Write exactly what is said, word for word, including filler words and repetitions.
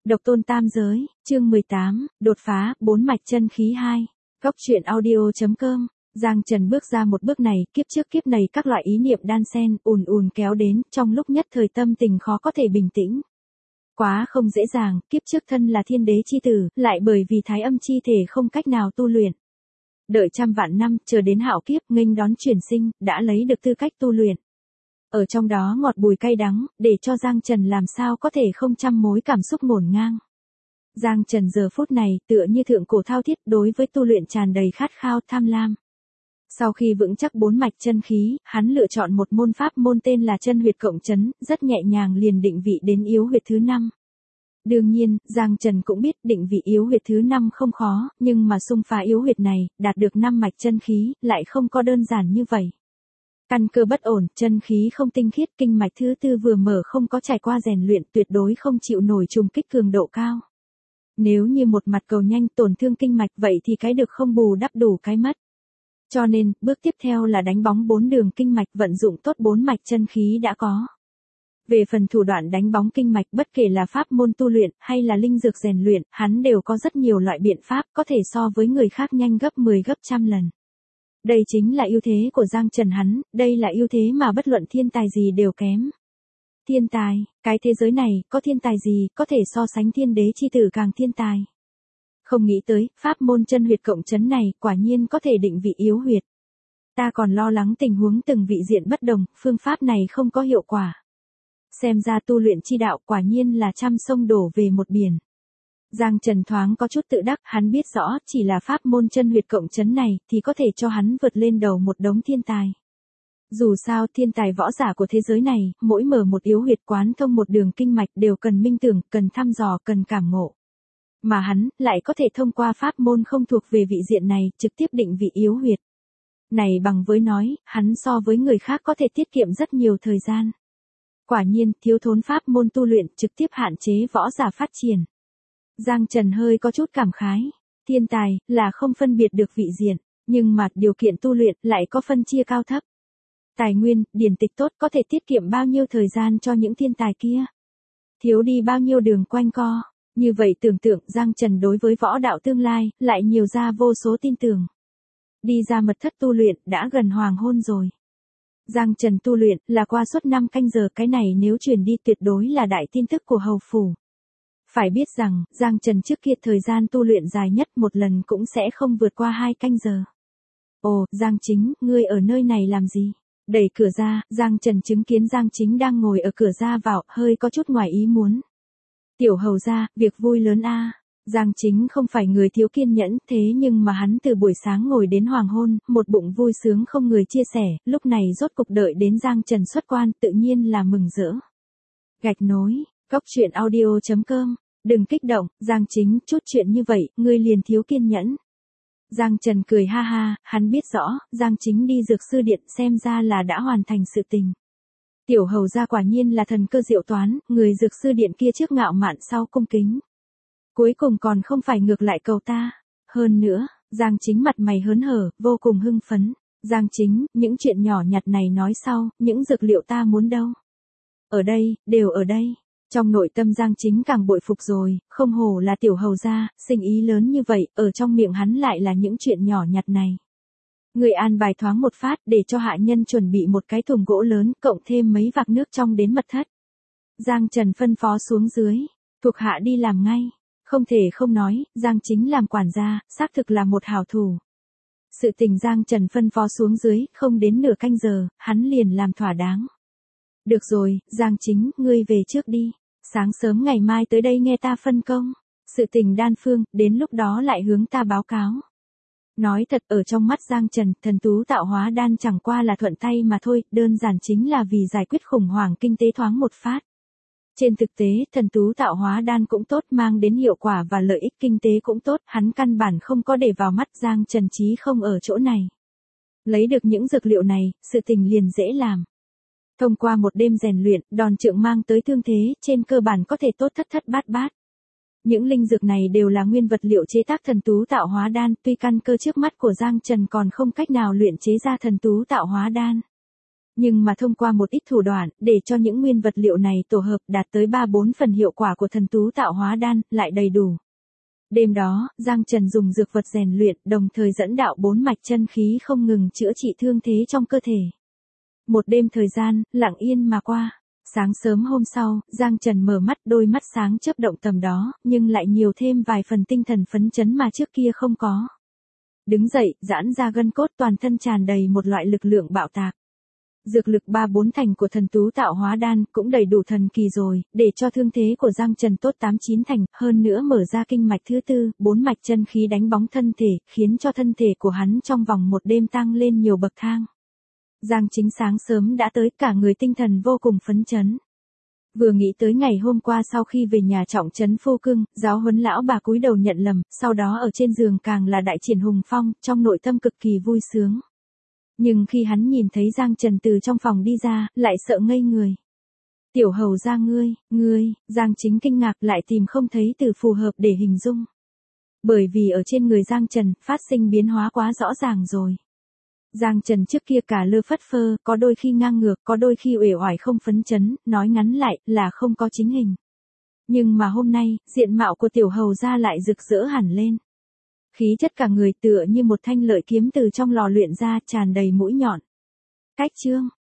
Độc tôn tam giới, chương mười tám, đột phá, bốn mạch chân khí hai. Góc truyện audio.com. Giang Trần bước ra một bước này, kiếp trước kiếp này các loại ý niệm đan xen, ùn ùn kéo đến, trong lúc nhất thời tâm tình khó có thể bình tĩnh. Quá không dễ dàng, kiếp trước thân là thiên đế chi tử, lại bởi vì thái âm chi thể không cách nào tu luyện. Đợi trăm vạn năm, chờ đến hạo kiếp, nghênh đón chuyển sinh, đã lấy được tư cách tu luyện. Ở trong đó ngọt bùi cay đắng, để cho Giang Trần làm sao có thể không trăm mối cảm xúc ngổn ngang. Giang Trần giờ phút này, tựa như thượng cổ thao thiết, đối với tu luyện tràn đầy khát khao, tham lam. Sau khi vững chắc bốn mạch chân khí, hắn lựa chọn một môn pháp môn tên là chân huyệt cộng chấn, rất nhẹ nhàng liền định vị đến yếu huyệt thứ năm. Đương nhiên, Giang Trần cũng biết định vị yếu huyệt thứ năm không khó, nhưng mà xung phá yếu huyệt này, đạt được năm mạch chân khí, lại không có đơn giản như vậy. Căn cơ bất ổn, chân khí không tinh khiết, kinh mạch thứ tư vừa mở không có trải qua rèn luyện, tuyệt đối không chịu nổi trùng kích cường độ cao. Nếu như một mặt cầu nhanh tổn thương kinh mạch vậy thì cái được không bù đắp đủ cái mất. Cho nên, bước tiếp theo là đánh bóng bốn đường kinh mạch, vận dụng tốt bốn mạch chân khí đã có. Về phần thủ đoạn đánh bóng kinh mạch, bất kể là pháp môn tu luyện hay là linh dược rèn luyện, hắn đều có rất nhiều loại biện pháp có thể so với người khác nhanh gấp mười gấp trăm lần. Đây chính là ưu thế của Giang Trần hắn, đây là ưu thế mà bất luận thiên tài gì đều kém. Thiên tài, cái thế giới này, có thiên tài gì, có thể so sánh thiên đế chi tử càng thiên tài. Không nghĩ tới, pháp môn chân huyệt cộng chấn này, quả nhiên có thể định vị yếu huyệt. Ta còn lo lắng tình huống từng vị diện bất đồng, phương pháp này không có hiệu quả. Xem ra tu luyện chi đạo quả nhiên là trăm sông đổ về một biển. Giang Trần thoáng có chút tự đắc, hắn biết rõ, chỉ là pháp môn chân huyệt cộng chấn này, thì có thể cho hắn vượt lên đầu một đống thiên tài. Dù sao thiên tài võ giả của thế giới này, mỗi mở một yếu huyệt quán thông một đường kinh mạch đều cần minh tưởng, cần thăm dò, cần cảm ngộ. Mà hắn, lại có thể thông qua pháp môn không thuộc về vị diện này, trực tiếp định vị yếu huyệt. Này bằng với nói, hắn so với người khác có thể tiết kiệm rất nhiều thời gian. Quả nhiên, thiếu thốn pháp môn tu luyện, trực tiếp hạn chế võ giả phát triển. Giang Trần hơi có chút cảm khái. Thiên tài, là không phân biệt được vị diện, nhưng mà điều kiện tu luyện lại có phân chia cao thấp. Tài nguyên, điển tịch tốt có thể tiết kiệm bao nhiêu thời gian cho những thiên tài kia. Thiếu đi bao nhiêu đường quanh co. Như vậy tưởng tượng Giang Trần đối với võ đạo tương lai, lại nhiều ra vô số tin tưởng. Đi ra mật thất tu luyện, đã gần hoàng hôn rồi. Giang Trần tu luyện, là qua suốt năm canh giờ, cái này nếu truyền đi tuyệt đối là đại tin tức của hầu phủ. Phải biết rằng, Giang Trần trước kia thời gian tu luyện dài nhất một lần cũng sẽ không vượt qua hai canh giờ. Ồ, Giang Chính, ngươi ở nơi này làm gì? Đẩy cửa ra, Giang Trần chứng kiến Giang Chính đang ngồi ở cửa ra vào, hơi có chút ngoài ý muốn. Tiểu hầu ra, việc vui lớn a. À. Giang Chính không phải người thiếu kiên nhẫn, thế nhưng mà hắn từ buổi sáng ngồi đến hoàng hôn, một bụng vui sướng không người chia sẻ, lúc này rốt cục đợi đến Giang Trần xuất quan, tự nhiên là mừng rỡ. Gạch nối, góc truyện audio.com. Đừng kích động, Giang Chính, chút chuyện như vậy, ngươi liền thiếu kiên nhẫn. Giang Trần cười ha ha, hắn biết rõ, Giang Chính đi dược sư điện xem ra là đã hoàn thành sự tình. Tiểu hầu ra quả nhiên là thần cơ diệu toán, người dược sư điện kia trước ngạo mạn sau cung kính. Cuối cùng còn không phải ngược lại cầu ta. Hơn nữa, Giang Chính mặt mày hớn hở, vô cùng hưng phấn. Giang Chính, những chuyện nhỏ nhặt này nói sau, những dược liệu ta muốn đâu. Ở đây, đều ở đây. Trong nội tâm Giang Chính càng bội phục rồi, không hổ là tiểu hầu gia, sinh ý lớn như vậy, ở trong miệng hắn lại là những chuyện nhỏ nhặt này. Người an bài thoáng một phát để cho hạ nhân chuẩn bị một cái thùng gỗ lớn, cộng thêm mấy vạc nước trong đến mật thất. Giang Trần phân phó xuống dưới, thuộc hạ đi làm ngay. Không thể không nói, Giang Chính làm quản gia, xác thực là một hảo thủ. Sự tình Giang Trần phân phó xuống dưới, không đến nửa canh giờ, hắn liền làm thỏa đáng. Được rồi, Giang Chính, ngươi về trước đi. Sáng sớm ngày mai tới đây nghe ta phân công. Sự tình đan phương, đến lúc đó lại hướng ta báo cáo. Nói thật, ở trong mắt Giang Trần, thần tú tạo hóa đan chẳng qua là thuận tay mà thôi, đơn giản chính là vì giải quyết khủng hoảng kinh tế thoáng một phát. Trên thực tế, thần tú tạo hóa đan cũng tốt, mang đến hiệu quả và lợi ích kinh tế cũng tốt, hắn căn bản không có để vào mắt. Giang Trần chí không ở chỗ này. Lấy được những dược liệu này, sự tình liền dễ làm. Thông qua một đêm rèn luyện, đòn trượng mang tới thương thế, trên cơ bản có thể tốt thất thất bát bát. Những linh dược này đều là nguyên vật liệu chế tác thần tú tạo hóa đan, tuy căn cơ trước mắt của Giang Trần còn không cách nào luyện chế ra thần tú tạo hóa đan. Nhưng mà thông qua một ít thủ đoạn, để cho những nguyên vật liệu này tổ hợp đạt tới ba bốn phần hiệu quả của thần tú tạo hóa đan, lại đầy đủ. Đêm đó, Giang Trần dùng dược vật rèn luyện, đồng thời dẫn đạo bốn mạch chân khí không ngừng chữa trị thương thế trong cơ thể. Một đêm thời gian, lặng yên mà qua. Sáng sớm hôm sau, Giang Trần mở mắt, đôi mắt sáng chớp động tầm đó, nhưng lại nhiều thêm vài phần tinh thần phấn chấn mà trước kia không có. Đứng dậy, giãn ra gân cốt, toàn thân tràn đầy một loại lực lượng bạo tạc. Dược lực ba bốn thành của thần tú tạo hóa đan cũng đầy đủ thần kỳ rồi, để cho thương thế của Giang Trần tốt tám chín thành, hơn nữa mở ra kinh mạch thứ tư, bốn mạch chân khí đánh bóng thân thể, khiến cho thân thể của hắn trong vòng một đêm tăng lên nhiều bậc thang. Giang Chính sáng sớm đã tới, cả người tinh thần vô cùng phấn chấn. Vừa nghĩ tới ngày hôm qua sau khi về nhà trọng trấn phu cưng, giáo huấn lão bà cúi đầu nhận lầm, sau đó ở trên giường càng là đại triển hùng phong, trong nội tâm cực kỳ vui sướng. Nhưng khi hắn nhìn thấy Giang Trần từ trong phòng đi ra, lại sợ ngây người. Tiểu hầu ra ngươi, ngươi, Giang Chính kinh ngạc lại tìm không thấy từ phù hợp để hình dung. Bởi vì ở trên người Giang Trần, phát sinh biến hóa quá rõ ràng rồi. Giang Trần trước kia cả lơ phất phơ, có đôi khi ngang ngược, có đôi khi uể oải không phấn chấn, nói ngắn lại là không có chính hình. Nhưng mà hôm nay, diện mạo của tiểu hầu ra lại rực rỡ hẳn lên. Khí chất cả người tựa như một thanh lợi kiếm từ trong lò luyện ra, tràn đầy mũi nhọn. Cách chương,